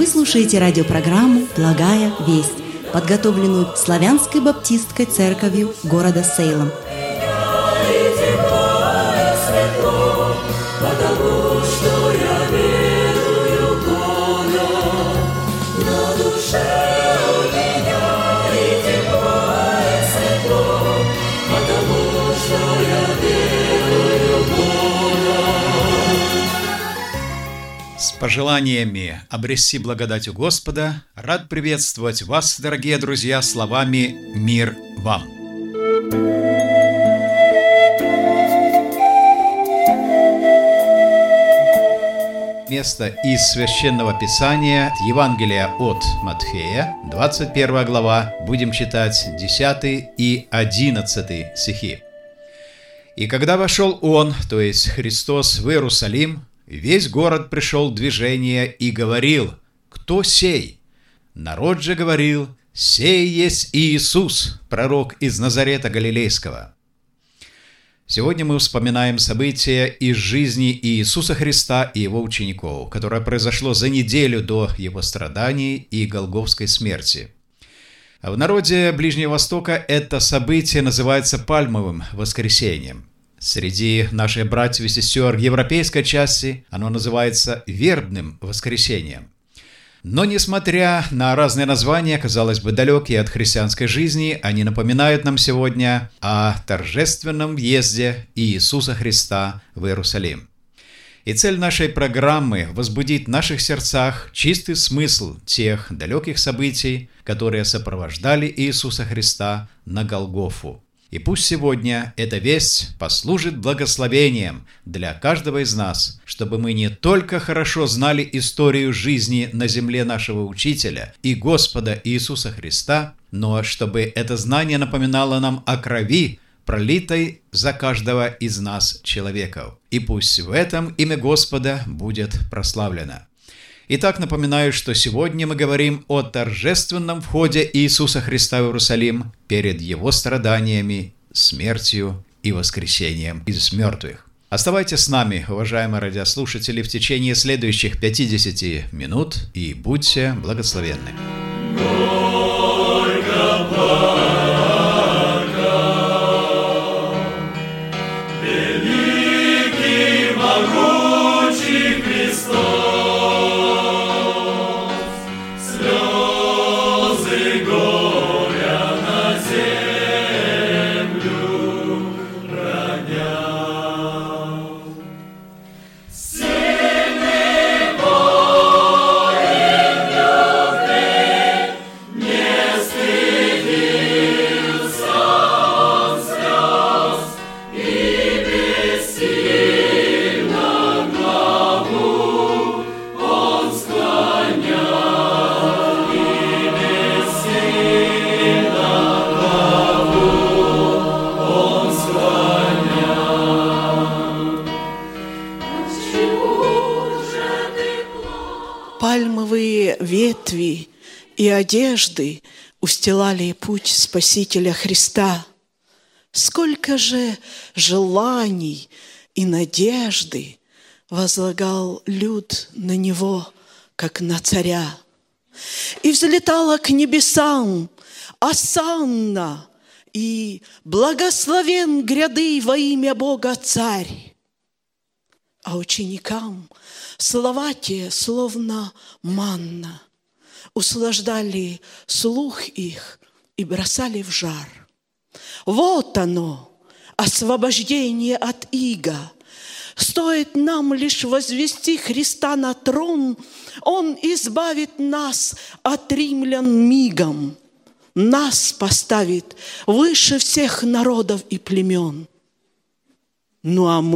Вы слушаете радиопрограмму «Благая весть», подготовленную Славянской баптистской церковью города Сейлом. С пожеланиями обрести благодать у Господа, рад приветствовать вас, дорогие друзья, словами «Мир вам». Место из Священного Писания, Евангелия от Матфея, 21 глава, будем читать 10 и 11 стихи. «И когда вошел Он, то есть Христос, в Иерусалим, весь город пришел в движение и говорил: «Кто сей?» Народ же говорил: «Сей есть Иисус, пророк из Назарета Галилейского». Сегодня мы вспоминаем события из жизни Иисуса Христа и Его учеников, которое произошло за неделю до Его страданий и голгофской смерти. В народе Ближнего Востока это событие называется Пальмовым воскресением. Среди наших братьев и сестер европейской части оно называется Вербным воскресением. Но, несмотря на разные названия, казалось бы, далекие от христианской жизни, они напоминают нам сегодня о торжественном въезде Иисуса Христа в Иерусалим. И цель нашей программы – возбудить в наших сердцах чистый смысл тех далеких событий, которые сопровождали Иисуса Христа на Голгофу. И пусть сегодня эта весть послужит благословением для каждого из нас, чтобы мы не только хорошо знали историю жизни на земле нашего Учителя и Господа Иисуса Христа, но чтобы это знание напоминало нам о крови, пролитой за каждого из нас человеков. И пусть в этом имя Господа будет прославлено. Итак, напоминаю, что сегодня мы говорим о торжественном входе Иисуса Христа в Иерусалим перед Его страданиями, смертью и воскресением из мертвых. Оставайтесь с нами, уважаемые радиослушатели, в течение следующих 50 минут и будьте благословенны. Пальмовые ветви и одежды устилали путь Спасителя Христа. Сколько же желаний и надежды возлагал люд на Него, как на царя. И взлетала к небесам осанна, и благословен гряды во имя Бога Царь. А ученикам слова те, словно манна, услаждали слух их и бросали в жар. Вот оно, освобождение от ига. Стоит нам лишь возвести Христа на трон, Он избавит нас от римлян мигом, нас поставит выше всех народов и племен. Ну а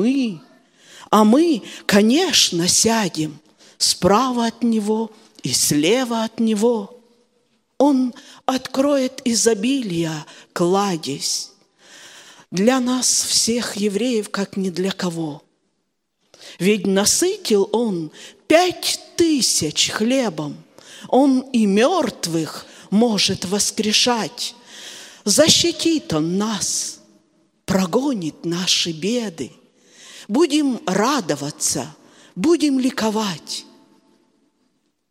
мы, конечно, сядем справа от Него и слева от Него. Он откроет изобилие кладезь для нас всех евреев, как ни для кого. Ведь насытил Он 5000 хлебом. Он и мертвых может воскрешать. Защитит Он нас, прогонит наши беды. Будем радоваться, будем ликовать.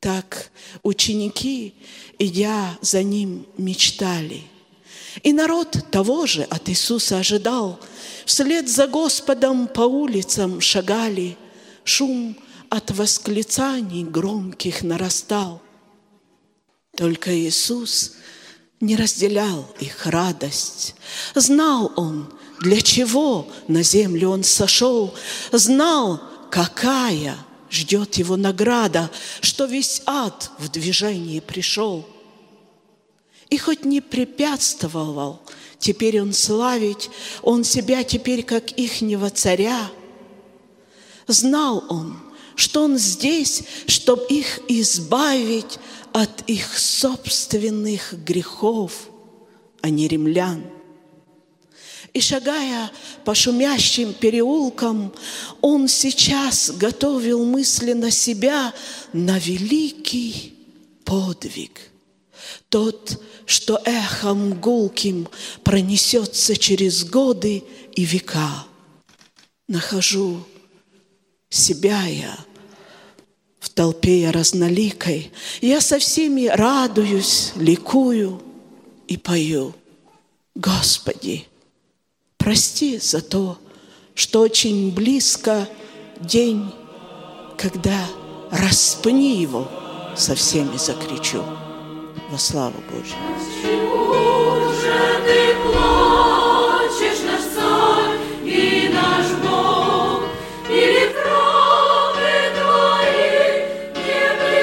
Так ученики, идя за Ним, мечтали. И народ того же от Иисуса ожидал. Вслед за Господом по улицам шагали. Шум от восклицаний громких нарастал. Только Иисус не разделял их радость. Знал Он, для чего на землю Он сошел. Знал, какая ждет Его награда, что весь ад в движение пришел. И хоть не препятствовал теперь Он славить, Он себя теперь как ихнего царя. Знал Он, что Он здесь, чтоб их избавить от их собственных грехов, а не римлян. И шагая по шумящим переулкам, Он сейчас готовил мысленно себя на великий подвиг. Тот, что эхом гулким пронесется через годы и века. Нахожу себя я в толпе я разноликой. Я со всеми радуюсь, ликую и пою. Господи, прости за то, что очень близко день, когда распни его, со всеми закричу. Во славу Божью. Чего же ты плачешь, наш царь и наш Бог, или травы твои не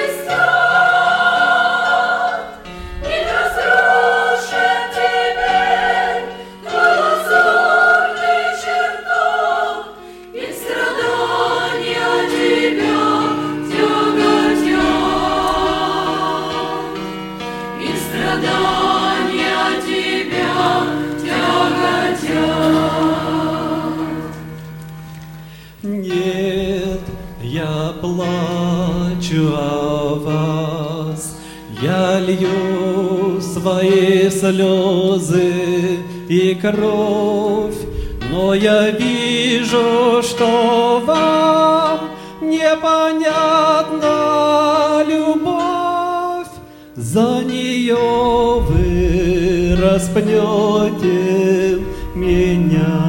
блестят, и разрушит теперь твой лазурный чертог, и страдания тебя тяготят. И страдания тебя тяготят. Нет, я плачу о вас, я лью свои слезы и кровь, но я вижу, что вам непонятна любовь. За нее вы распнете меня.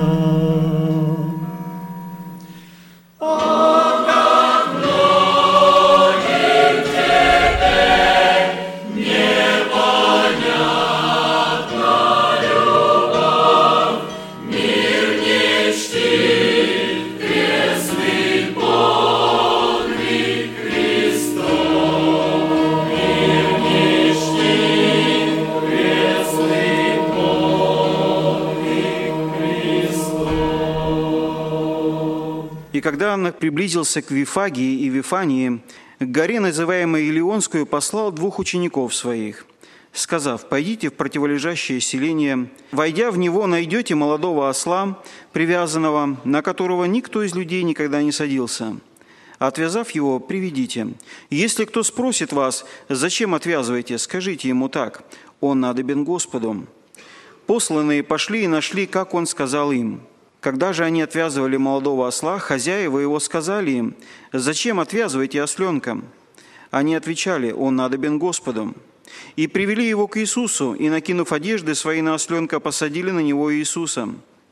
И когда он приблизился к Вифагии и Вифании, к горе, называемой Илионскую, послал 2 учеников своих, сказав: «Пойдите в противолежащее селение, войдя в него, найдете молодого осла, привязанного, на которого никто из людей никогда не садился. Отвязав его, приведите. Если кто спросит вас, зачем отвязываете, скажите ему так: он надобен Господу». Посланные пошли и нашли, как он сказал им. Когда же они отвязывали молодого осла, хозяева его сказали им: «Зачем отвязываете осленка?» Они отвечали: «Он надобен Господу». И привели его к Иисусу, и, накинув одежды свои на осленка, посадили на него Иисуса.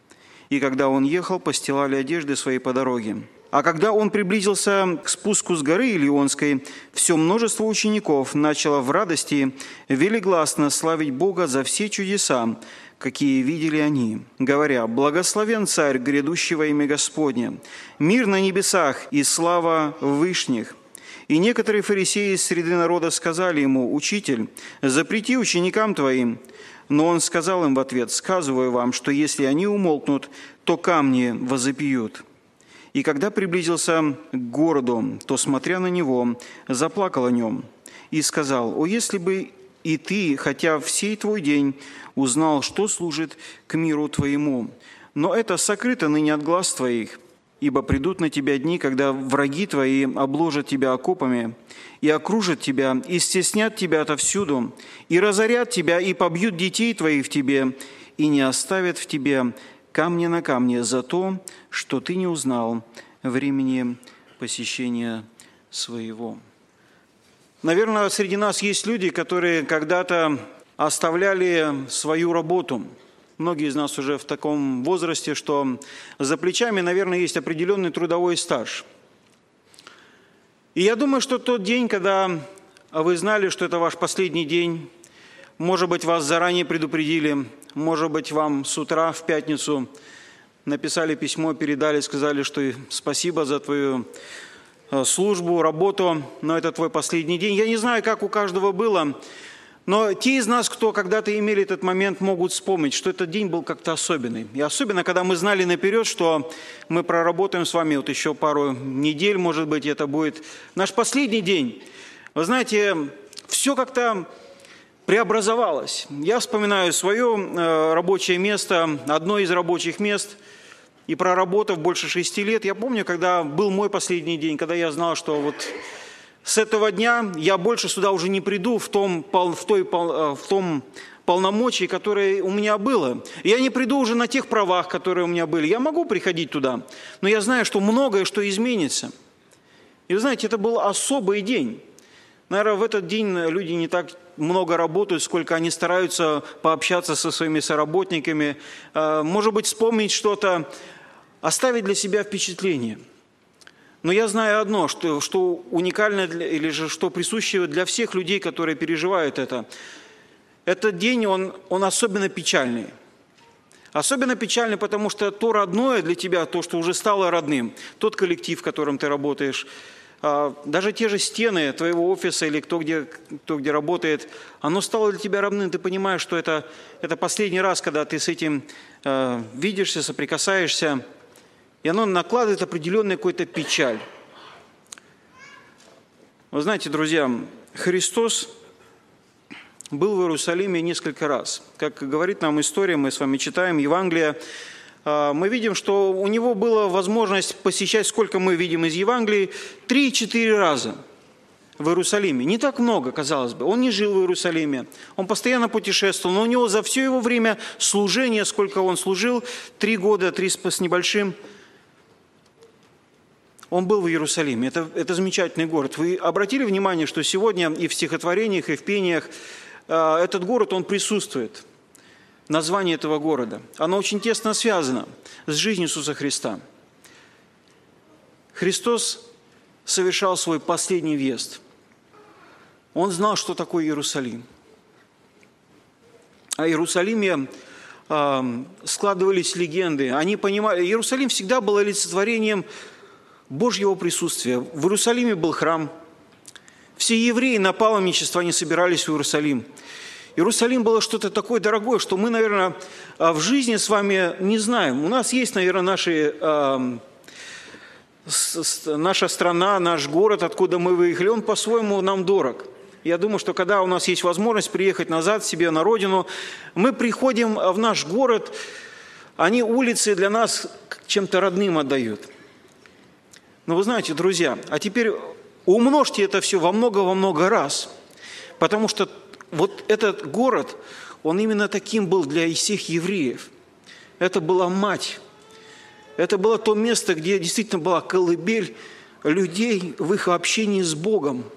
И когда он ехал, постилали одежды свои по дороге. А когда он приблизился к спуску с горы Илионской, все множество учеников начало в радости велигласно славить Бога за все чудеса, какие видели они, говоря: «Благословен Царь, грядущий во имя Господне, мир на небесах и слава в вышних». И некоторые фарисеи из среды народа сказали ему: «Учитель, запрети ученикам твоим». Но он сказал им в ответ: «Сказываю вам, что если они умолкнут, то камни возопьют». И когда приблизился к городу, то, смотря на него, заплакал о нем и сказал: «О, если бы и ты, хотя в сей твой день, узнал, что служит к миру твоему. Но это сокрыто ныне от глаз твоих, ибо придут на тебя дни, когда враги твои обложат тебя окопами, и окружат тебя, и стеснят тебя отовсюду, и разорят тебя, и побьют детей твоих в тебе, и не оставят в тебе камня на камне за то, что ты не узнал времени посещения своего». Наверное, среди нас есть люди, которые когда-то оставляли свою работу. Многие из нас уже в таком возрасте, что за плечами, наверное, есть определенный трудовой стаж. И я думаю, что тот день, когда вы знали, что это ваш последний день, может быть, вас заранее предупредили, может быть, вам с утра в пятницу написали письмо, передали, сказали, что спасибо за твою службу, работу, но это твой последний день. Я не знаю, как у каждого было, но те из нас, кто когда-то имели этот момент, могут вспомнить, что этот день был как-то особенный. И особенно, когда мы знали наперед, что мы проработаем с вами вот еще пару недель, может быть, это будет наш последний день. Вы знаете, все как-то преобразовалось. Я вспоминаю свое рабочее место, одно из рабочих мест, и проработав больше 6 лет, я помню, когда был мой последний день, когда я знал, что вот с этого дня я больше сюда уже не приду в том полномочии, которое у меня было. Я не приду уже на тех правах, которые у меня были. Я могу приходить туда, но я знаю, что многое что изменится. И вы знаете, это был особый день. Наверное, в этот день люди не так много работают, сколько они стараются пообщаться со своими соработниками, может быть, вспомнить что-то, оставить для себя впечатление. Но я знаю одно, что уникально или же что присуще для всех людей, которые переживают это. Этот день, он особенно печальный. Особенно печальный, потому что то родное для тебя, то, что уже стало родным, тот коллектив, в котором ты работаешь, даже те же стены твоего офиса или кто где работает, оно стало для тебя родным. Ты понимаешь, что это последний раз, когда ты с этим видишься, соприкасаешься, и оно накладывает определенную какую-то печаль. Вы знаете, друзья, Христос был в Иерусалиме несколько раз. Как говорит нам история, мы с вами читаем Евангелие, мы видим, что у него была возможность посещать, сколько мы видим из Евангелий, 3-4 раза в Иерусалиме. Не так много, казалось бы. Он не жил в Иерусалиме, он постоянно путешествовал, но у него за все его время служения, сколько он служил, 3 года, 3 с небольшим, он был в Иерусалиме. Это замечательный город. Вы обратили внимание, что сегодня и в стихотворениях, и в пениях этот город, он присутствует. Название этого города. Оно очень тесно связано с жизнью Иисуса Христа. Христос совершал свой последний въезд. Он знал, что такое Иерусалим. О Иерусалиме складывались легенды. Они понимали, Иерусалим всегда был олицетворением Божьего присутствия. В Иерусалиме был храм. Все евреи на паломничество они собирались в Иерусалим. Иерусалим было что-то такое дорогое, что мы, наверное, в жизни с вами не знаем. У нас есть, наверное, наша страна, наш город, откуда мы выехали, он по-своему нам дорог. Я думаю, что когда у нас есть возможность приехать назад себе на родину, мы приходим в наш город, улицы для нас чем-то родным отдают. Но вы знаете, друзья, а теперь умножьте это все во много раз, потому что вот этот город, он именно таким был для всех евреев. Это была мать. Это было то место, где действительно была колыбель людей в их общении с Богом.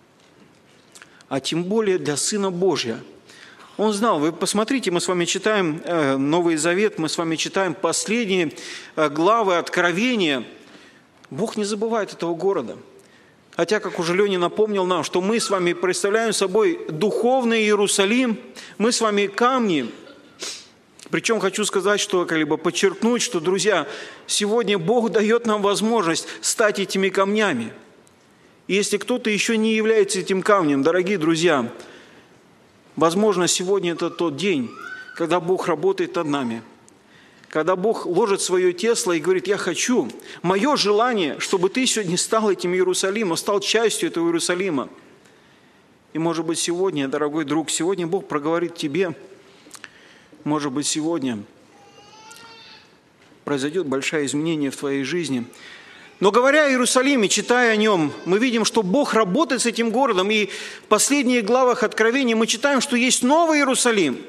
А тем более для Сына Божия. Он знал, вы посмотрите, мы с вами читаем Новый Завет, мы с вами читаем последние главы Откровения. Бог не забывает этого города. Хотя, как уже Леня напомнил нам, что мы с вами представляем собой духовный Иерусалим, мы с вами камни. Причем хочу сказать, подчеркнуть, что, друзья, сегодня Бог дает нам возможность стать этими камнями. И если кто-то еще не является этим камнем, дорогие друзья, возможно, сегодня это тот день, когда Бог работает над нами. Когда Бог ложит свое тесло и говорит: я хочу, мое желание, чтобы ты сегодня стал этим Иерусалимом, стал частью этого Иерусалима. И может быть сегодня, дорогой друг, сегодня Бог проговорит тебе, может быть сегодня произойдет большое изменение в твоей жизни. Но говоря о Иерусалиме, читая о нем, мы видим, что Бог работает с этим городом. И в последних главах Откровения мы читаем, что есть новый Иерусалим,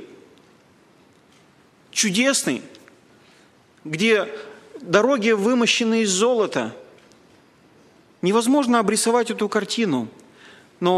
чудесный, где дороги вымощены из золота. Невозможно обрисовать эту картину, но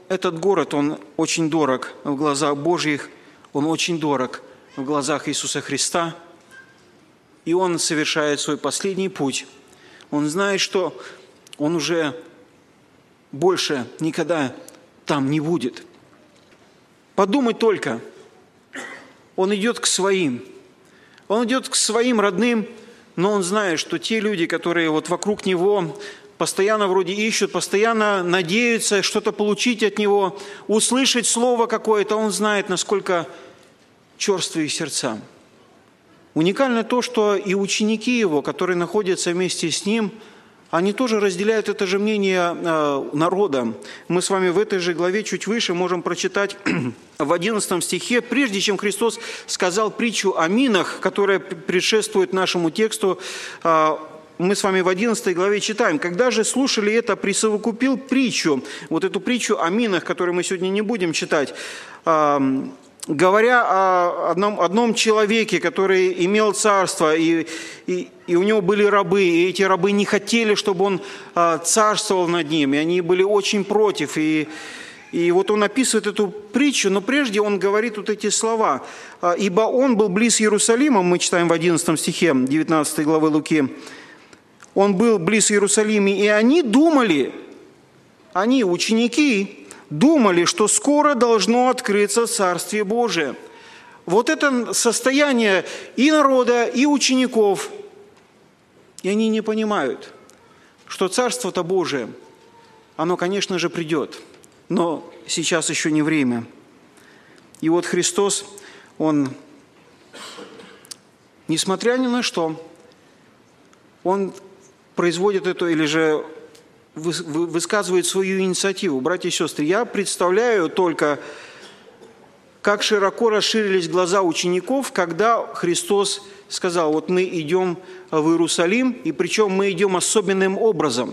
этот город, он очень дорог в глазах Божьих, он очень дорог в глазах Иисуса Христа, и он совершает свой последний путь. Он знает, что он уже больше никогда там не будет. Подумать только, он идет к своим. Он идет к своим родным, но он знает, что те люди, которые вот вокруг него постоянно вроде ищут, постоянно надеются что-то получить от него, услышать слово какое-то, он знает, насколько черствые их сердца. Уникально то, что и ученики его, которые находятся вместе с ним, они тоже разделяют это же мнение народа. Мы с вами в этой же главе чуть выше можем прочитать в 11 стихе, прежде чем Христос сказал притчу о минах, которая предшествует нашему тексту, мы с вами в 11 главе читаем: «Когда же слушали это, присовокупил притчу», вот эту притчу о минах, которую мы сегодня не будем читать, говоря о одном человеке, который имел царство, и у него были рабы, и эти рабы не хотели, чтобы он царствовал над ними, они были очень против. И вот он описывает эту притчу, но прежде он говорит вот эти слова. «Ибо он был близ Иерусалима», мы читаем в 11 стихе 19 главы Луки, «Он был близ Иерусалима, и они думали, они, ученики, думали, что скоро должно открыться Царствие Божие». Вот это состояние и народа, и учеников. И они не понимают, что Царство-то Божие, оно, конечно же, придет, но сейчас еще не время. И вот Христос, Он, несмотря ни на что, Он производит это или же высказывает свою инициативу. Братья и сестры, я представляю только, как широко расширились глаза учеников, когда Христос сказал: вот мы идем в Иерусалим, и причем мы идем особенным образом.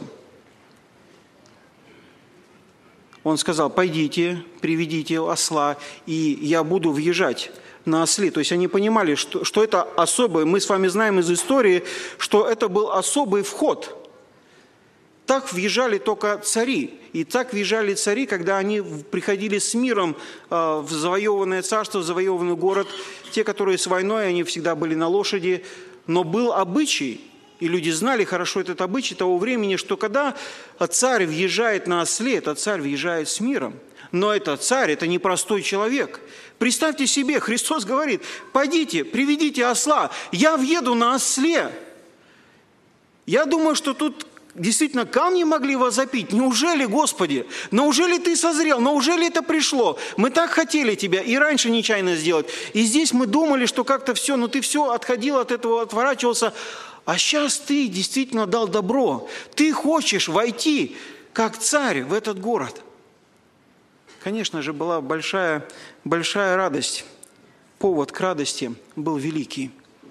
Он сказал: пойдите, приведите осла, и я буду въезжать на осле. То есть они понимали, что это особое. Мы с вами знаем из истории, что это был особый вход. Так въезжали только цари. И так въезжали цари, когда они приходили с миром в завоеванное царство, в завоеванный город. Те, которые с войной, они всегда были на лошади. Но был обычай, и люди знали хорошо этот обычай того времени, что когда царь въезжает на осле, этот царь въезжает с миром. Но этот царь, это не простой человек. Представьте себе, Христос говорит: пойдите, приведите осла, я въеду на осле. Я думаю, что тут действительно камни могли возопить: неужели, Господи, неужели Ты созрел, неужели это пришло? Мы так хотели Тебя и раньше нечаянно сделать. И здесь мы думали, что как-то все, но Ты все отходил от этого, отворачивался. А сейчас Ты действительно дал добро. Ты хочешь войти, как царь, в этот город. Конечно же, была большая радость. Повод к радости был великий.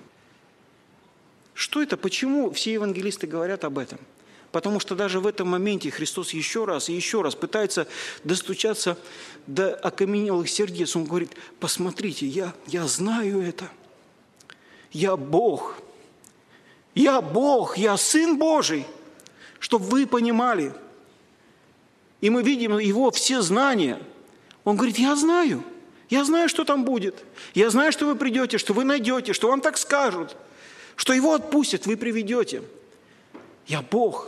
Что это? Почему все евангелисты говорят об этом? Потому что даже в этом моменте Христос еще раз и еще раз пытается достучаться до окаменелых сердец. Он говорит: посмотрите, я знаю это. Я Бог. Я Бог, я Сын Божий. Чтобы вы понимали. И мы видим Его все знания. Он говорит: я знаю, что там будет. Я знаю, что вы придете, что вы найдете, что вам так скажут, что Его отпустят, вы приведете. Я Бог.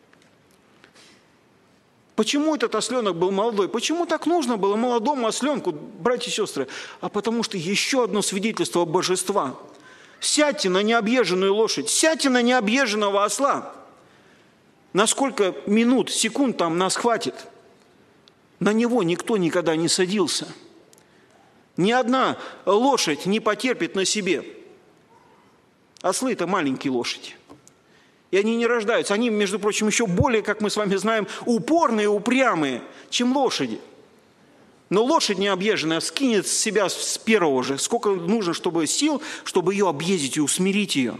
Почему этот осленок был молодой? Почему так нужно было молодому осленку, братья и сестры? А потому что еще одно свидетельство божества. Сядьте на необъезженную лошадь, сядьте на необъезженного осла. На сколько минут, секунд там нас хватит? На него никто никогда не садился. Ни одна лошадь не потерпит на себе. Ослы – это маленькие лошади. И они не рождаются. Они, между прочим, еще более, как мы с вами знаем, упорные, упрямые, чем лошади. Но лошадь необъезженная скинет с себя с первого же. Сколько нужно, чтобы сил, чтобы ее объездить и усмирить ее.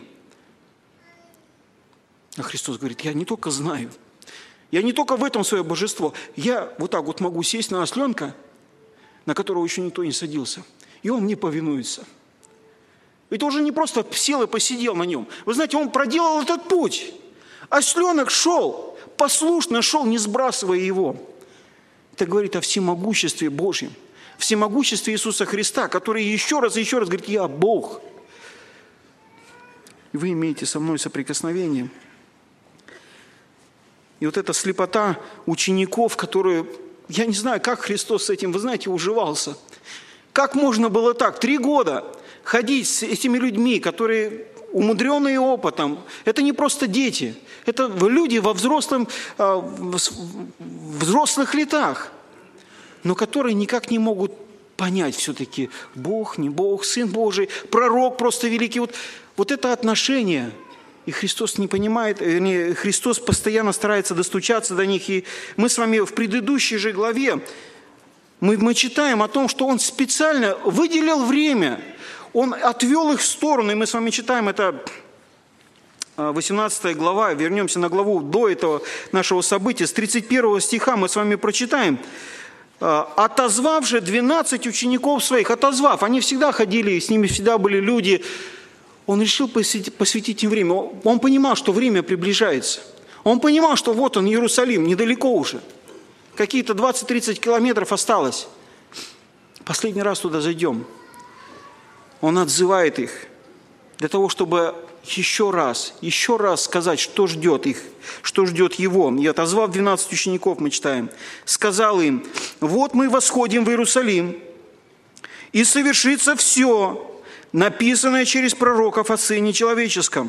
А Христос говорит: я не только знаю, я не только в этом свое божество. Я вот так вот могу сесть на осленка, на которого еще никто не садился. И он мне повинуется. Ведь он уже не просто сел и посидел на нем. Вы знаете, он проделал этот путь. Осленок шел, послушно шел, не сбрасывая его. Это говорит о всемогуществе Божьем, всемогуществе Иисуса Христа, который еще раз говорит: «Я Бог». И вы имеете со мной соприкосновение. И вот эта слепота учеников, которые, я не знаю, как Христос с этим, вы знаете, уживался. Как можно было так 3 года ходить с этими людьми, которые умудренные опытом? Это не просто дети, это люди во взрослых летах, но которые никак не могут понять все-таки, Бог, не Бог, Сын Божий, пророк просто великий. Вот это отношение. И Христос не понимает, Христос постоянно старается достучаться до них. И мы с вами в предыдущей же главе, мы читаем о том, что Он специально выделил время, Он отвел их в сторону. И мы с вами читаем, это 18 глава, вернемся на главу до этого нашего события, с 31 стиха мы с вами прочитаем. «Отозвав же 12 учеников своих», отозвав, они всегда ходили, с ними всегда были люди, Он решил посвятить им время. Он понимал, что время приближается. Он понимал, что вот он, Иерусалим, недалеко уже. Какие-то 20-30 километров осталось. Последний раз туда зайдем. Он отзывает их для того, чтобы еще раз сказать, что ждет их, что ждет его. И отозвав 12 учеников, мы читаем, сказал им: «Вот мы восходим в Иерусалим, и совершится все, написанное через пророков о Сыне Человеческом.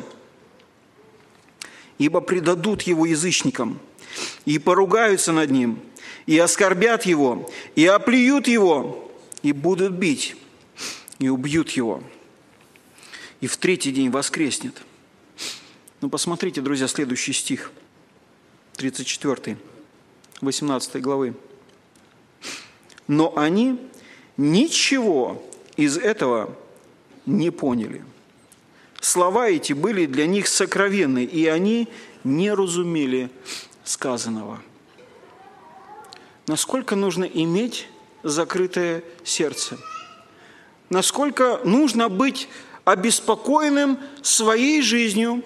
Ибо предадут его язычникам, и поругаются над ним, и оскорбят его, и оплюют его, и будут бить, и убьют его. И в 3-й день воскреснет». Ну, посмотрите, друзья, следующий стих, 34, 18 главы. «Но они ничего из этого не поняли. Слова эти были для них сокровенны, и они не разумели сказанного». Насколько нужно иметь закрытое сердце? Насколько нужно быть обеспокоенным своей жизнью,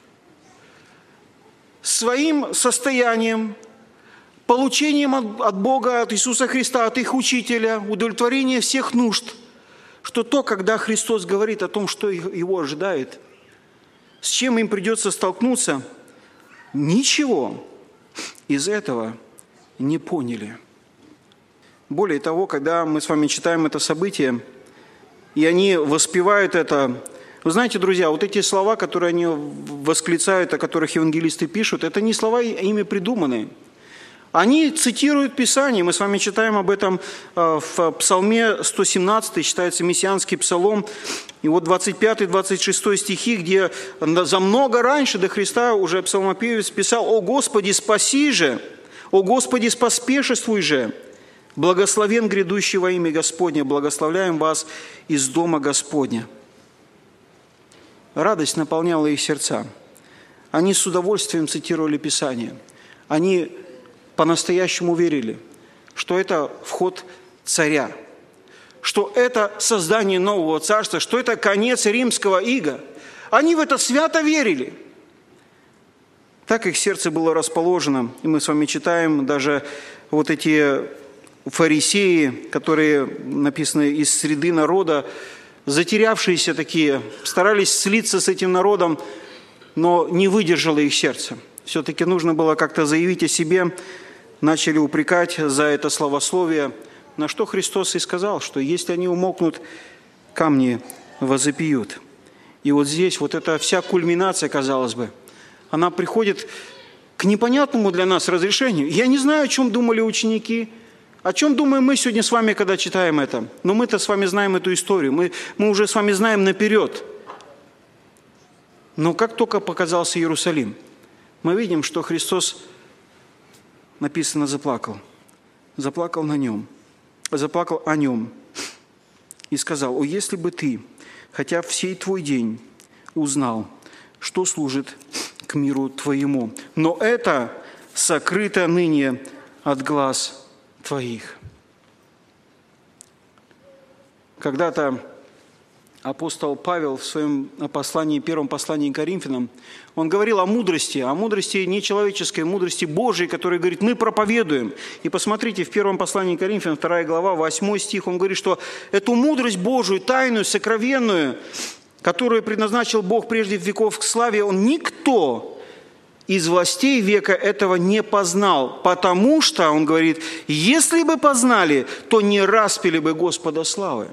своим состоянием, получением от Бога, от Иисуса Христа, от их учителя, удовлетворение всех нужд, что когда Христос говорит о том, что его ожидает, с чем им придется столкнуться, ничего из этого не поняли. Более того, когда мы с вами читаем это событие, и они воспевают это, вы знаете, друзья, вот эти слова, которые они восклицают, о которых евангелисты пишут, это не слова ими придуманные. Они цитируют Писание. Мы с вами читаем об этом в Псалме 117, читается мессианский псалом. И вот 25-26 стихи, где за много раньше до Христа уже псалмопевец писал: «О Господи, спаси же! О Господи, поспешествуй же! Благословен грядущий во имя Господне, благословляем вас из дома Господня». Радость наполняла их сердца. Они с удовольствием цитировали Писание. Они по-настоящему верили, что это вход царя, что это создание нового царства, что это конец римского ига. Они в это свято верили. Так их сердце было расположено. И мы с вами читаем даже вот эти фарисеи, которые написаны из среды народа, затерявшиеся такие, старались слиться с этим народом, но не выдержало их сердце. Все-таки нужно было как-то заявить о себе, начали упрекать за это словословие, на что Христос и сказал, что если они умолкнут, камни возопьют. И вот здесь вот эта вся кульминация, казалось бы, она приходит к непонятному для нас разрешению. Я не знаю, о чем думали ученики, о чем думаем мы сегодня с вами, когда читаем это. Но мы-то с вами знаем эту историю, мы уже с вами знаем наперед. Но как только показался Иерусалим, мы видим, что Христос, написано, заплакал. Заплакал о нем и сказал: «О, если бы ты, хотя в сей твой день, узнал, что служит к миру твоему, но это сокрыто ныне от глаз твоих». Когда-то апостол Павел в своем послании, первом послании к Коринфянам, он говорил о мудрости не человеческой, мудрости Божией, которую, говорит, мы проповедуем. И посмотрите, в первом послании к Коринфянам, 2 глава, 8 стих, он говорит, что эту мудрость Божию, тайную, сокровенную, которую предназначил Бог прежде веков к славе, никто из властей века этого не познал, потому что, он говорит, если бы познали, то не распяли бы Господа славы.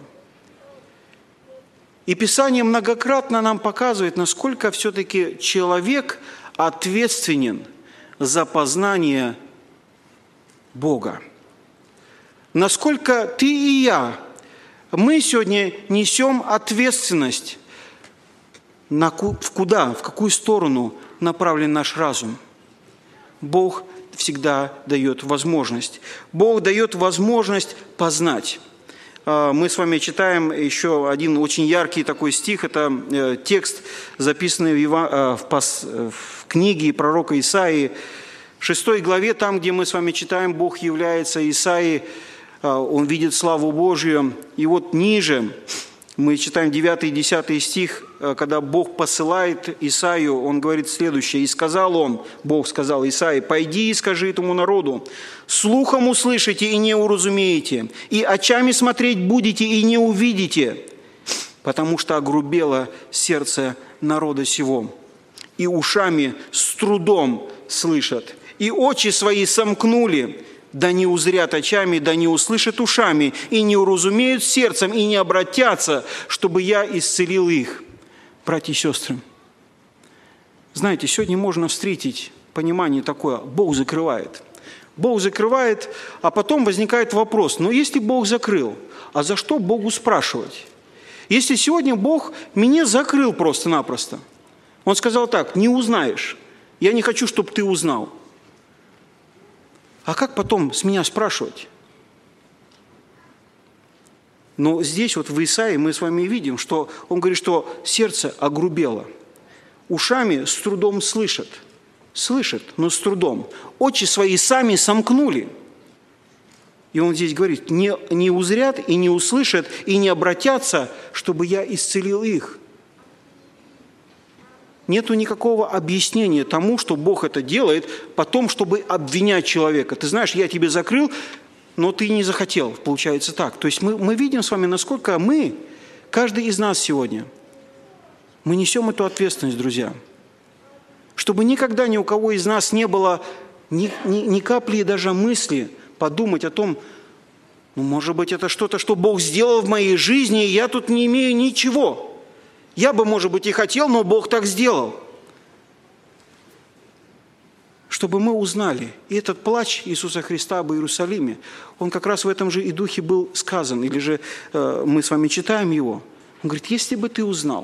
И Писание многократно нам показывает, насколько все-таки человек ответственен за познание Бога. Насколько ты и я, мы сегодня несем ответственность, в какую сторону направлен наш разум. Бог всегда дает возможность. Бог дает возможность познать. Мы с вами читаем еще один очень яркий такой стих. Это текст, записанный в книге пророка Исаии, 6 главе, там, где мы с вами читаем, Бог является Исаии, он видит славу Божию. И вот ниже мы читаем 9 и 10 стих, когда Бог посылает Исаию, он говорит следующее. «И сказал он, Бог сказал Исаии, пойди и скажи этому народу, слухом услышите и не уразумеете, и очами смотреть будете и не увидите, потому что огрубело сердце народа сего, и ушами с трудом слышат, и очи свои сомкнули, да не узрят очами, да не услышат ушами, и не уразумеют сердцем, и не обратятся, чтобы я исцелил их». Братья и сестры, знаете, сегодня можно встретить понимание такое: Бог закрывает. Бог закрывает, а потом возникает вопрос: но если Бог закрыл, а за что Богу спрашивать? Если сегодня Бог меня закрыл просто-напросто, Он сказал так: не узнаешь, я не хочу, чтобы ты узнал. А как потом с меня спрашивать? Но здесь вот в Исаии мы с вами видим, что он говорит, что сердце огрубело. Ушами с трудом слышат, но с трудом. Очи свои сами сомкнули. И он здесь говорит, не узрят и не услышат, и не обратятся, чтобы я исцелил их. Нету никакого объяснения тому, что Бог это делает, потом, чтобы обвинять человека. Ты знаешь, я тебе закрыл, но ты не захотел. Получается так. То есть мы видим с вами, насколько мы, каждый из нас сегодня, мы несем эту ответственность, друзья. Чтобы никогда ни у кого из нас не было ни капли даже мысли подумать о том, ну, может быть, это что-то, что Бог сделал в моей жизни, и я тут не имею ничего. Я бы, может быть, и хотел, но Бог так сделал. Чтобы мы узнали. И этот плач Иисуса Христа об Иерусалиме, он как раз в этом же и духе был сказан. Или же мы с вами читаем его. Он говорит, если бы ты узнал,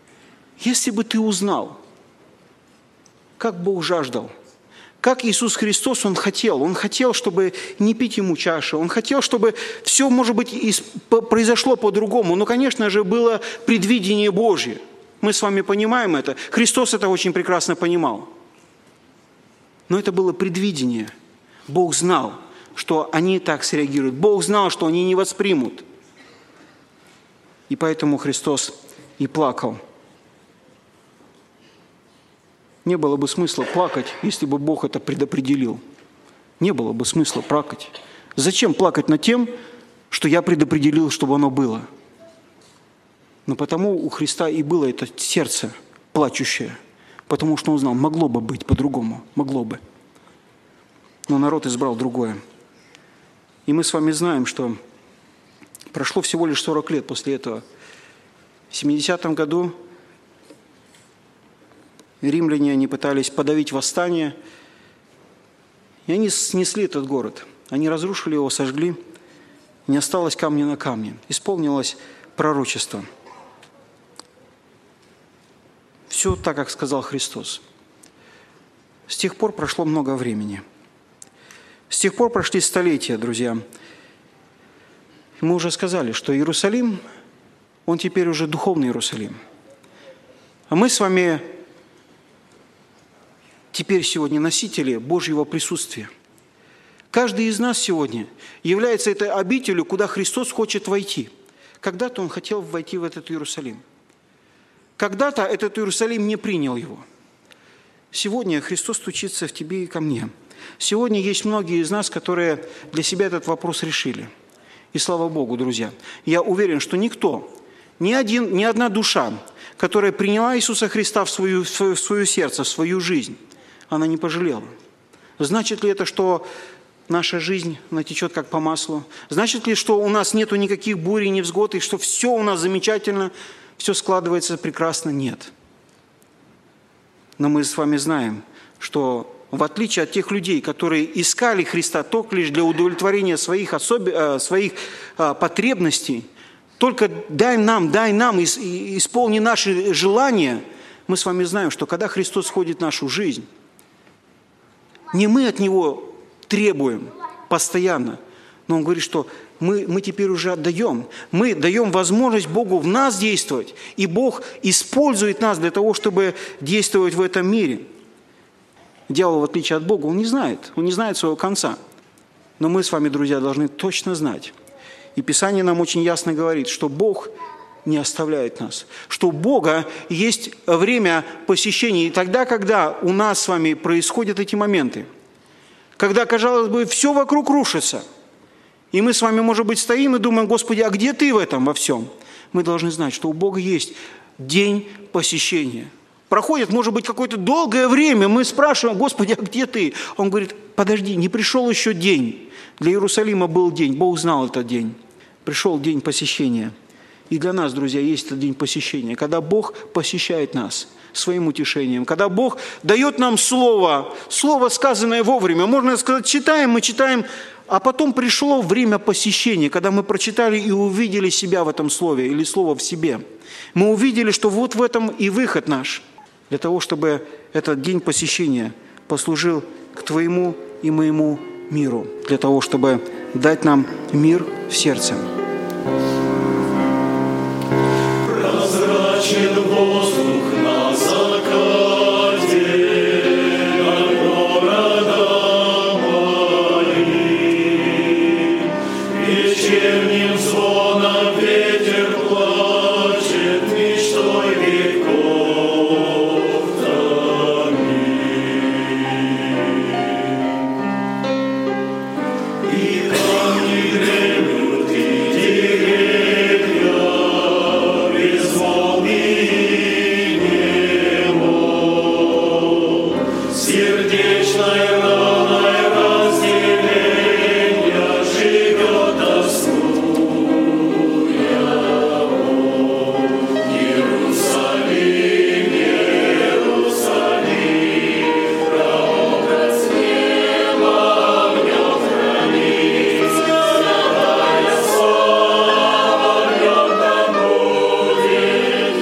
как Бог жаждал, как Иисус Христос, Он хотел, чтобы не пить Ему чаши, Он хотел, чтобы все, может быть, произошло по-другому. Но, конечно же, было предвидение Божье. Мы с вами понимаем это. Христос это очень прекрасно понимал. Но это было предвидение. Бог знал, что они так среагируют. Бог знал, что они не воспримут. И поэтому Христос и плакал. Не было бы смысла плакать, если бы Бог это предопределил. Не было бы смысла плакать. Зачем плакать над тем, что я предопределил, чтобы оно было? Но потому у Христа и было это сердце плачущее. Потому что Он знал, могло бы быть по-другому, могло бы. Но народ избрал другое. И мы с вами знаем, что прошло всего лишь 40 лет после этого. В 70-м году римляне, они пытались подавить восстание, и они снесли этот город. Они разрушили его, сожгли, не осталось камня на камне. Исполнилось пророчество. Все так, как сказал Христос. С тех пор прошло много времени. С тех пор прошли столетия, друзья. И мы уже сказали, что Иерусалим, он теперь уже духовный Иерусалим. А мы с вами теперь сегодня носители Божьего присутствия. Каждый из нас сегодня является этой обителью, куда Христос хочет войти. Когда-то он хотел войти в этот Иерусалим. Когда-то этот Иерусалим не принял его. Сегодня Христос стучится в тебе и ко мне. Сегодня есть многие из нас, которые для себя этот вопрос решили. И слава Богу, друзья. Я уверен, что никто, ни одна душа, которая приняла Иисуса Христа в свое сердце, в свою жизнь, она не пожалела. Значит ли это, что наша жизнь натечет как по маслу? Значит ли, что у нас нету никаких бурь и невзгод, и что все у нас замечательно, все складывается прекрасно? Нет. Но мы с вами знаем, что в отличие от тех людей, которые искали Христа только лишь для удовлетворения своих потребностей, только дай нам, исполни наши желания, мы с вами знаем, что когда Христос входит в нашу жизнь, не мы от Него требуем постоянно, но Он говорит, что мы теперь уже отдаем. Мы даем возможность Богу в нас действовать, и Бог использует нас для того, чтобы действовать в этом мире. Дьявол, в отличие от Бога, он не знает своего конца. Но мы с вами, друзья, должны точно знать. И Писание нам очень ясно говорит, что Бог не оставляет нас, что у Бога есть время посещения. И тогда, когда у нас с вами происходят эти моменты, когда, казалось бы, все вокруг рушится, и мы с вами, может быть, стоим и думаем: Господи, а где Ты в этом во всем? Мы должны знать, что у Бога есть день посещения. Проходит, может быть, какое-то долгое время, мы спрашиваем: Господи, а где Ты? Он говорит: подожди, не пришел еще день. Для Иерусалима был день, Бог знал этот день. Пришел день посещения. И для нас, друзья, есть этот день посещения, когда Бог посещает нас своим утешением, когда Бог дает нам слово, сказанное вовремя. Можно сказать, мы читаем, а потом пришло время посещения, когда мы прочитали и увидели себя в этом слове, или слово в себе. Мы увидели, что вот в этом и выход наш, для того, чтобы этот день посещения послужил к твоему и моему миру, для того, чтобы дать нам мир в сердце. Прозрачен воздух на закате над городом моим. Вечерним звоном ветер плачет мечтой веков томим. И камни дремлют, и деревья без волны немов. Сердечной раной разделения живет тоскуя. Иерусалим, Иерусалим, прообраз неба в нем хранится, святая слава в нем да будет.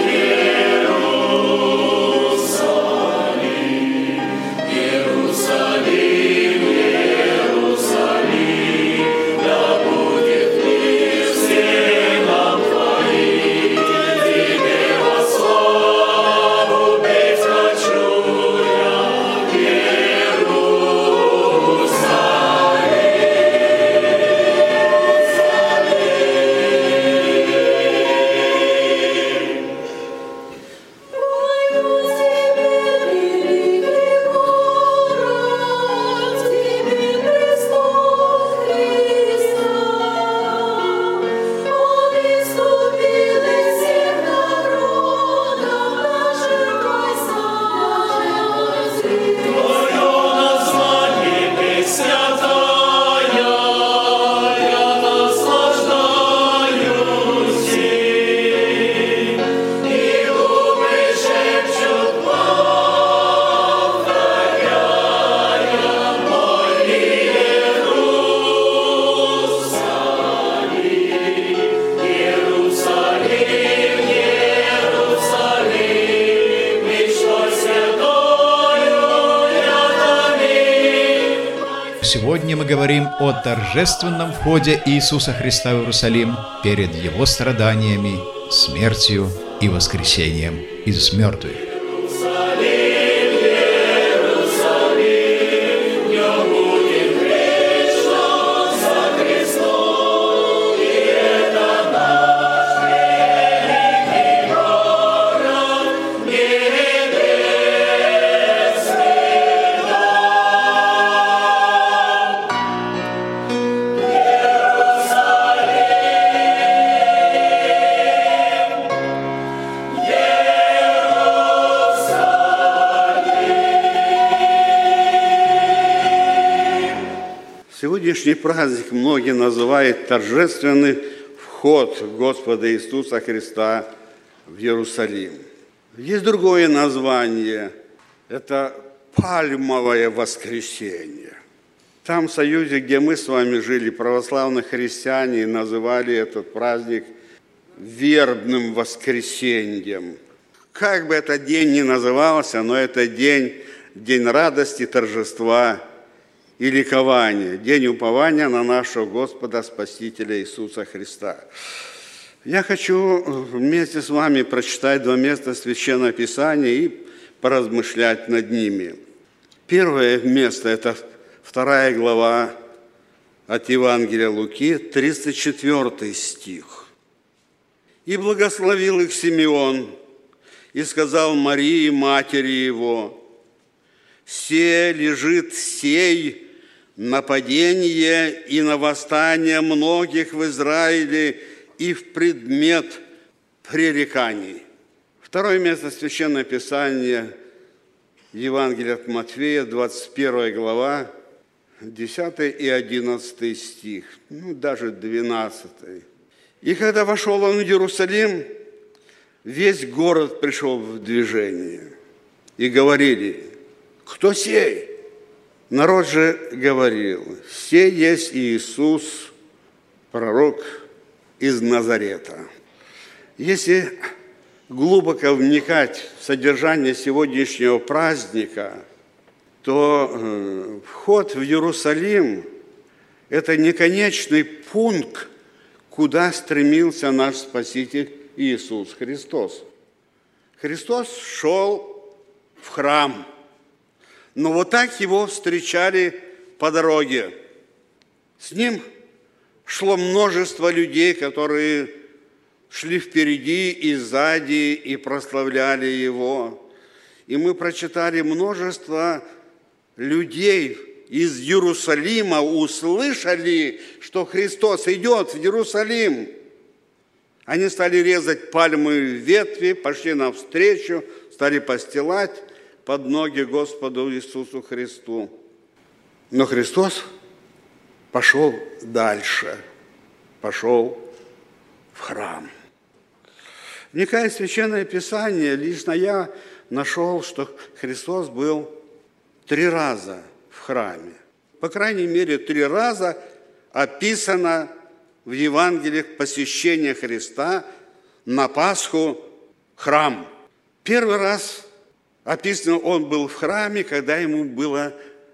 Иерусалим, Иерусалим, да будет мир в стенах твоих. Тебе во славу петь хочу я, Твое название песнь святая, я наслаждаюсь им. И губы шепчут, повторяя мой Иерусалим. Иерусалим, Иерусалим, мечтой святою я томим. Сегодня мы говорим о торжественном входе Иисуса Христа в Иерусалим перед Его страданиями, смертью и воскресением из мертвых. Иерусалим, Иерусалим, в нем будет вечно за Христом, и это наш Сегодняшний праздник многие называют торжественный вход Господа Иисуса Христа в Иерусалим. Есть другое название – это Пальмовое воскресенье. Там, в Союзе, где мы с вами жили, православные христиане называли этот праздник вербным воскресеньем. Как бы этот день ни назывался, но это день радости, торжества и ликования, день упования на нашего Господа Спасителя Иисуса Христа. Я хочу вместе с вами прочитать два места Священного Писания и поразмышлять над ними. Первое место – это 2 глава от Евангелия Луки, 34 стих. «И благословил их Симеон, и сказал Марии, матери его, «Се лежит сей на падение и на восстание многих в Израиле и в предмет пререканий». Второе место Священного Писания – Евангелие от Матфея, 21 глава, 10 и 11 стих, даже 12. «И когда вошел он в Иерусалим, весь город пришел в движение, и говорили, кто сей? Народ же говорил, сей есть Иисус, пророк из Назарета». Если глубоко вникать в содержание сегодняшнего праздника, то вход в Иерусалим – это не конечный пункт, куда стремился наш Спаситель Иисус Христос. Христос шел в храм, но вот так его встречали по дороге. С ним шло множество людей, которые шли впереди и сзади и прославляли его. И мы прочитали множество людей из Иерусалима, услышали, что Христос идет в Иерусалим. Они стали резать пальмовые ветви, пошли навстречу, стали постилать под ноги Господу Иисусу Христу. Но Христос пошел дальше, пошел в храм. Вникая в Священное Писание, лично я нашел, что Христос был 3 раза в храме. По крайней мере, 3 раза описано в Евангелиях посещение Христа на Пасху храм. Первый раз описано, он был в храме, когда ему было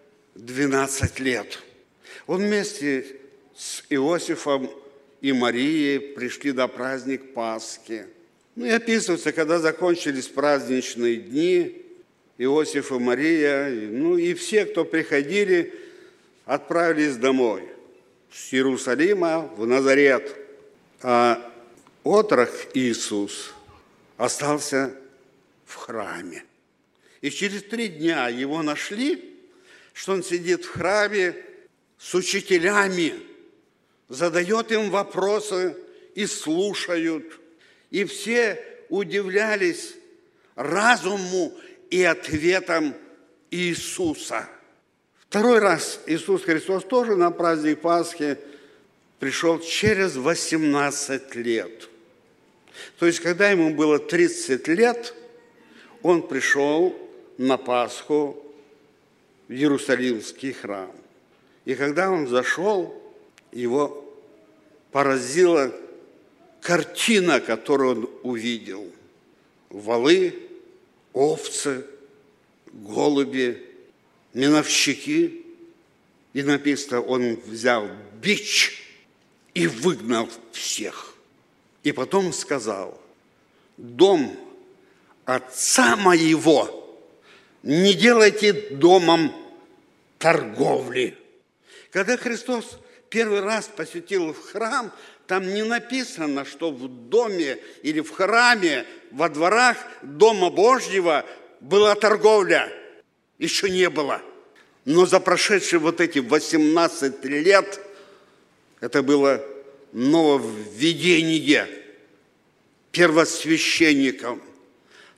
12 лет. Он вместе с Иосифом и Марией пришли на праздник Пасхи. И описывается, когда закончились праздничные дни, Иосиф и Мария, и все, кто приходили, отправились домой с Иерусалима в Назарет. А отрок Иисус остался в храме. И через 3 дня его нашли, что он сидит в храме с учителями, задает им вопросы и слушают. И все удивлялись разуму и ответам Иисуса. Второй раз Иисус Христос тоже на праздник Пасхи пришел через 18 лет. То есть, когда ему было 30 лет, он пришел на Пасху в Иерусалимский храм. И когда он зашел, его поразила картина, которую он увидел. Волы, овцы, голуби, миновщики. И написано, он взял бич и выгнал всех. И потом сказал, дом отца моего не делайте домом торговли. Когда Христос первый раз посетил храм, там не написано, что в доме или в храме, во дворах Дома Божьего была торговля. Еще не было. Но за прошедшие вот эти 18 лет это было нововведение первосвященникам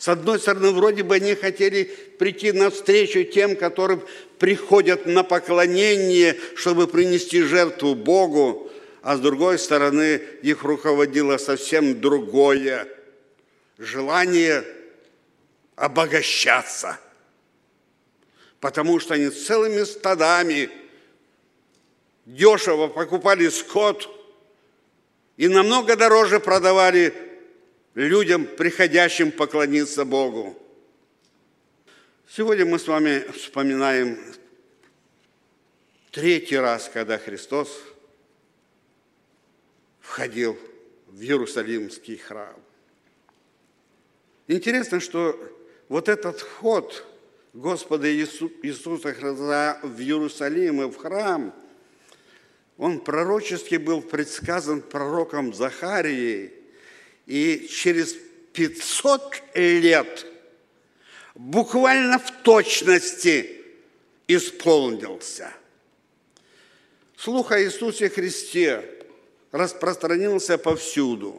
С одной стороны, вроде бы они хотели прийти навстречу тем, которые приходят на поклонение, чтобы принести жертву Богу, а с другой стороны, их руководило совсем другое желание обогащаться, потому что они целыми стадами дешево покупали скот и намного дороже продавали людям, приходящим поклониться Богу. Сегодня мы с вами вспоминаем третий раз, когда Христос входил в Иерусалимский храм. Интересно, что вот этот вход Господа Иисуса Христа в Иерусалим и в храм, он пророчески был предсказан пророком Захарией, и через 500 лет буквально в точности исполнился. Слух о Иисусе Христе распространился повсюду.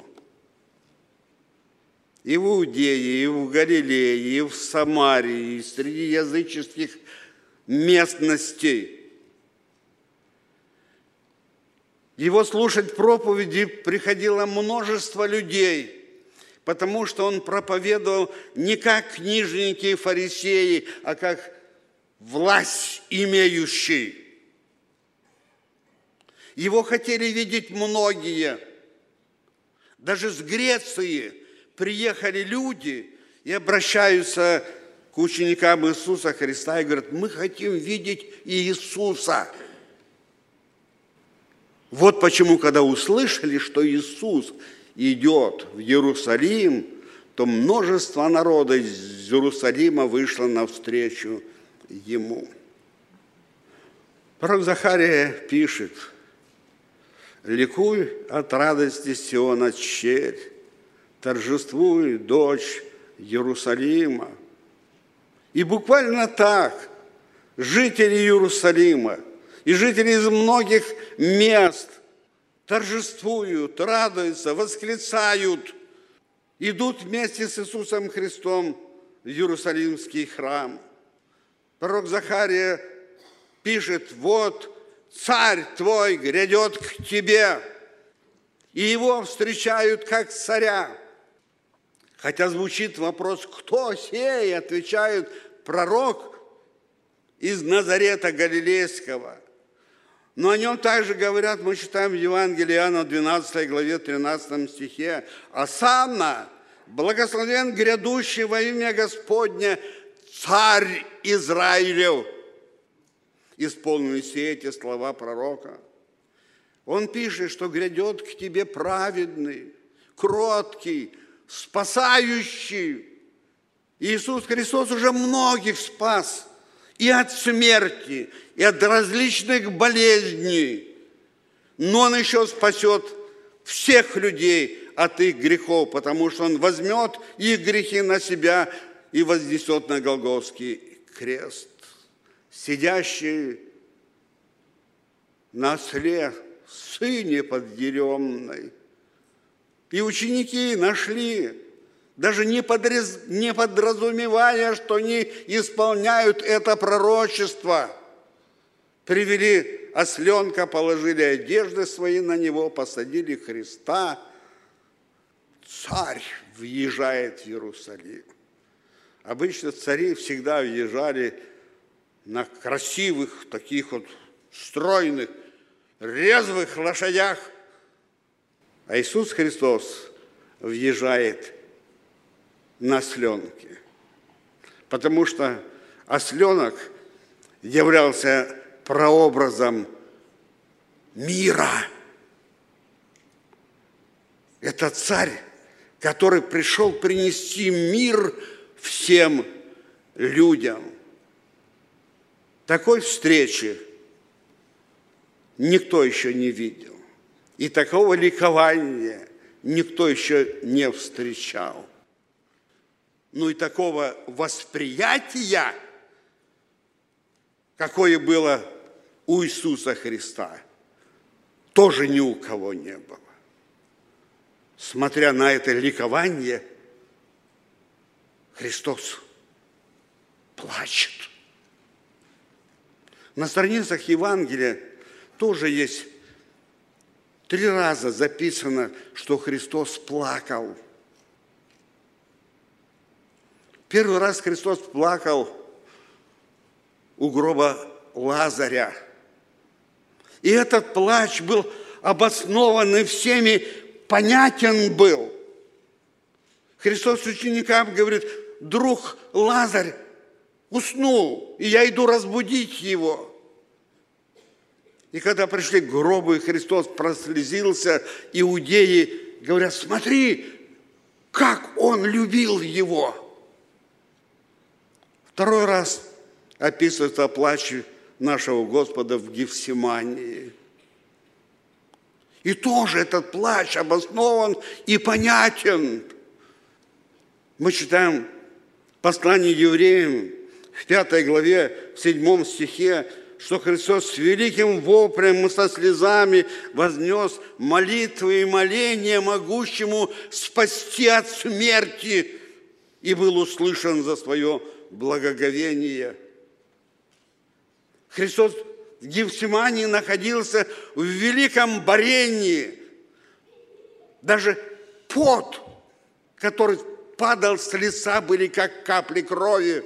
И в Иудее, и в Галилее, и в Самарии, и среди языческих местностей. Его слушать проповеди приходило множество людей, потому что он проповедовал не как книжники и фарисеи, а как власть имеющий. Его хотели видеть многие. Даже с Греции приехали люди и обращаются к ученикам Иисуса Христа и говорят: мы хотим видеть Иисуса. Вот почему, когда услышали, что Иисус идет в Иерусалим, то множество народа из Иерусалима вышло навстречу Ему. Пророк Захария пишет: «Ликуй от радости Сиона, черь, торжествуй, дочь Иерусалима». И буквально так жители Иерусалима и жители из многих мест торжествуют, радуются, восклицают, идут вместе с Иисусом Христом в Иерусалимский храм. Пророк Захария пишет: «Вот царь твой грядет к тебе», и его встречают как царя. Хотя звучит вопрос: кто сей? Отвечают: пророк из Назарета Галилейского. Но о нем также говорят, мы читаем в Евангелии Иоанна, 12 главе, 13 стихе: «Осанна, благословен грядущий во имя Господня, царь Израилев». Исполнены все эти слова пророка. Он пишет, что грядет к тебе праведный, кроткий, спасающий. Иисус Христос уже многих спас и от смерти, и от различных болезней. Но Он еще спасет всех людей от их грехов, потому что Он возьмет их грехи на себя и вознесет на Голгофский крест. Сидящий на осле, сыне подъеремной. И ученики нашли, даже не подразумевая, что они исполняют это пророчество, привели осленка, положили одежды свои на него, посадили Христа. Царь въезжает в Иерусалим. Обычно цари всегда въезжали на красивых, таких вот стройных, резвых лошадях. А Иисус Христос въезжает на осленке, потому что осленок являлся прообразом мира. Это царь, который пришел принести мир всем людям. Такой встречи никто еще не видел. И такого ликования никто еще не встречал. Ну и такого восприятия, какое было у Иисуса Христа, тоже ни у кого не было. Смотря на это ликование, Христос плачет. На страницах Евангелия тоже есть 3 раза записано, что Христос плакал. Первый раз Христос плакал у гроба Лазаря. И этот плач был обоснованный всеми, понятен был. Христос ученикам говорит: друг Лазарь уснул, и я иду разбудить его. И когда пришли к гробу, и Христос прослезился, иудеи говорят: смотри, как он любил его. Второй раз описывается плач нашего Господа в Гефсимании. И тоже этот плач обоснован и понятен. Мы читаем послание евреям в 5 главе, в 7 стихе, что Христос с великим воплем и со слезами вознес молитвы и моления могущему спасти от смерти и был услышан за свое благоговение. Христос в Гефсимании находился в великом борении. Даже пот, который падал с лица, были как капли крови.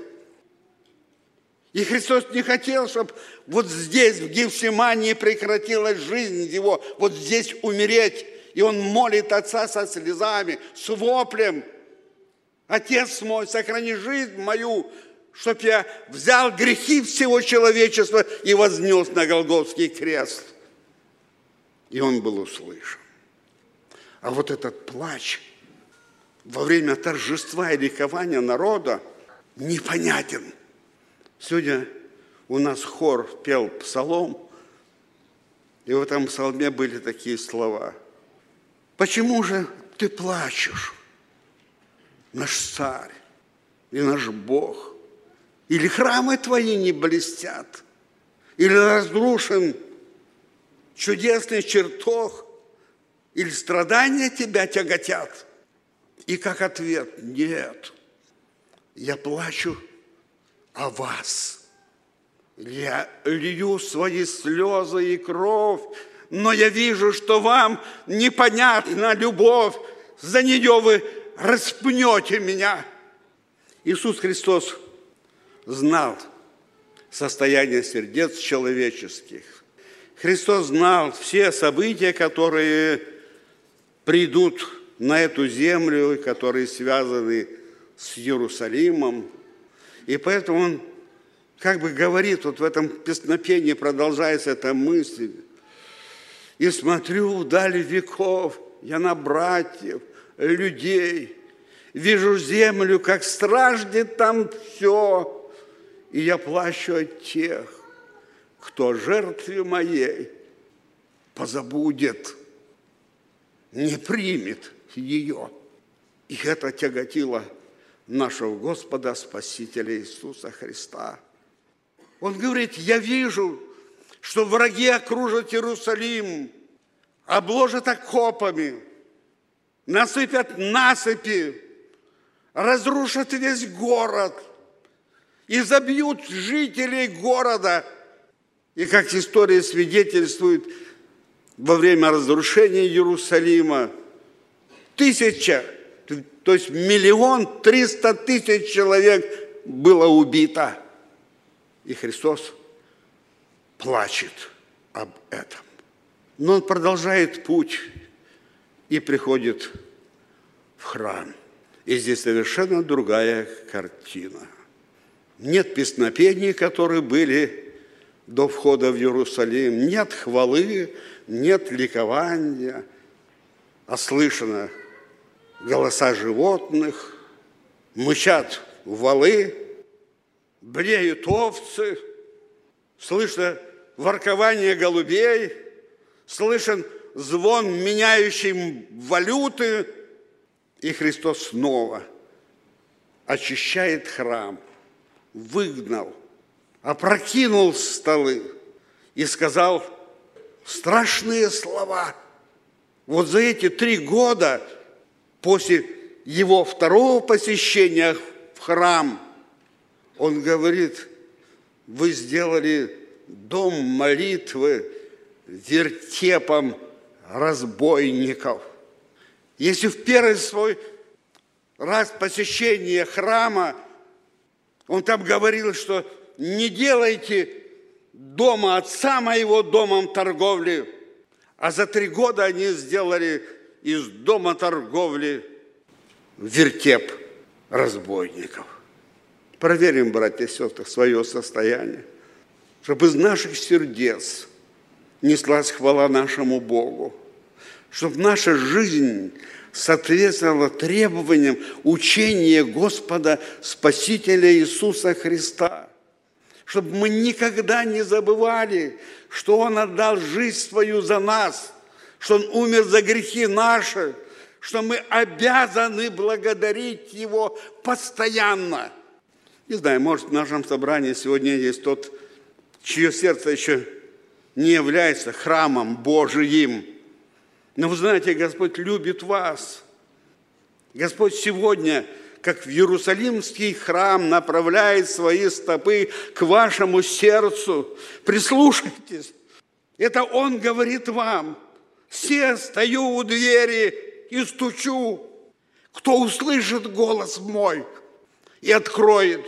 И Христос не хотел, чтобы вот здесь, в Гефсимании, прекратилась жизнь его, вот здесь умереть. И он молит Отца со слезами, с воплем: Отец мой, сохрани жизнь мою, чтоб я взял грехи всего человечества и вознес на Голгофский крест. И он был услышан. А вот этот плач во время торжества и ликования народа непонятен. Сегодня у нас хор пел псалом, и в этом псалме были такие слова: «Почему же ты плачешь, наш царь и наш Бог? Или храмы твои не блестят? Или разрушен чудесный чертог? Или страдания тебя тяготят?» И как ответ: нет, я плачу о вас. Я лью свои слезы и кровь, но я вижу, что вам непонятна любовь, за нее вы распнете меня. Иисус Христос знал состояние сердец человеческих. Христос знал все события, которые придут на эту землю, которые связаны с Иерусалимом. И поэтому он как бы говорит, вот в этом песнопении продолжается эта мысль: «И смотрю вдаль веков я на братьев, людей, вижу землю, как страждет там все, и я плачу от тех, кто жертве моей позабудет, не примет ее». И это тяготило нашего Господа, Спасителя Иисуса Христа. Он говорит: я вижу, что враги окружат Иерусалим, обложат окопами, насыпят насыпи, разрушат весь город и забьют жителей города. И как история свидетельствует, во время разрушения Иерусалима 1000, то есть 1 300 000 человек было убито. И Христос плачет об этом. Но он продолжает путь и приходит в храм. И здесь совершенно другая картина. Нет песнопений, которые были до входа в Иерусалим, нет хвалы, нет ликования, а слышно голоса животных, мычат волы, блеют овцы, слышно воркование голубей, слышен звон меняющий валюты, и Христос снова очищает храм, выгнал, опрокинул столы и сказал страшные слова. Вот за эти 3 года после его второго посещения в храм, он говорит: вы сделали дом молитвы вертепом разбойников. Если в первый свой раз посещения храма он там говорил, что не делайте дома отца моего домом торговли, а за 3 года они сделали из дома торговли вертеп разбойников. Проверим, братья и сестры, свое состояние, чтобы из наших сердец неслась хвала нашему Богу, чтобы наша жизнь соответствовала требованиям учения Господа Спасителя Иисуса Христа, чтобы мы никогда не забывали, что Он отдал жизнь свою за нас, что Он умер за грехи наши, что мы обязаны благодарить Его постоянно. Не знаю, может, в нашем собрании сегодня есть тот, чье сердце еще не является храмом Божиим. Но вы знаете, Господь любит вас. Господь сегодня, как в Иерусалимский храм, направляет свои стопы к вашему сердцу. Прислушайтесь. Это Он говорит вам: «Се стою у двери и стучу. Кто услышит голос мой и откроет,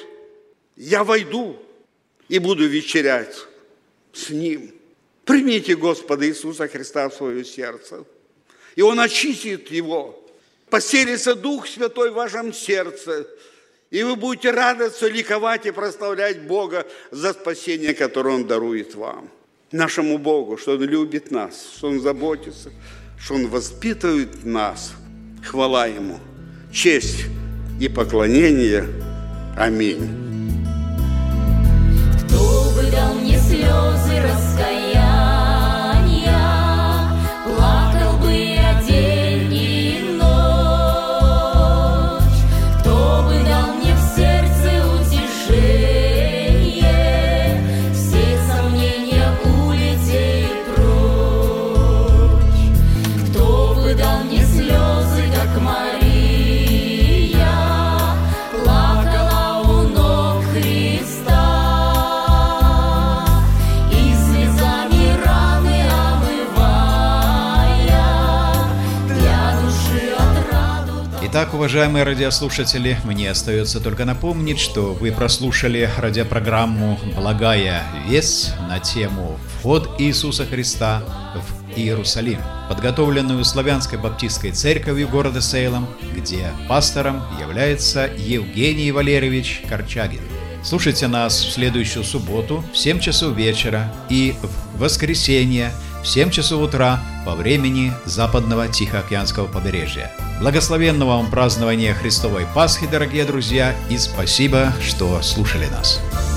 я войду и буду вечерять с Ним». Примите Господа Иисуса Христа в свое сердце, и Он очистит его. Поселится Дух Святой в вашем сердце, и вы будете радоваться, ликовать и прославлять Бога за спасение, которое Он дарует вам. Нашему Богу, что Он любит нас, что Он заботится, что Он воспитывает нас. Хвала Ему, честь и поклонение. Аминь. Кто бы дал мне слезы раскаяния, плакал бы я день и ночь. Кто бы дал мне в сердце утешение, все сомнения улетели прочь. Кто бы дал мне слезы, как Мария, плакала у ног Христа, и слезами раны омывая, для души отраду. Итак, уважаемые радиослушатели, мне остается только напомнить, что вы прослушали радиопрограмму «Благая весть» на тему «Вход Иисуса Христа в Иерусалим», подготовленную Славянской Баптистской Церковью города Сейлом, где пастором является Евгений Валерьевич Корчагин. Слушайте нас в следующую субботу в 7 часов вечера и в воскресенье в 7 часов утра по времени западного Тихоокеанского побережья. Благословенного вам празднования Христовой Пасхи, дорогие друзья, и спасибо, что слушали нас.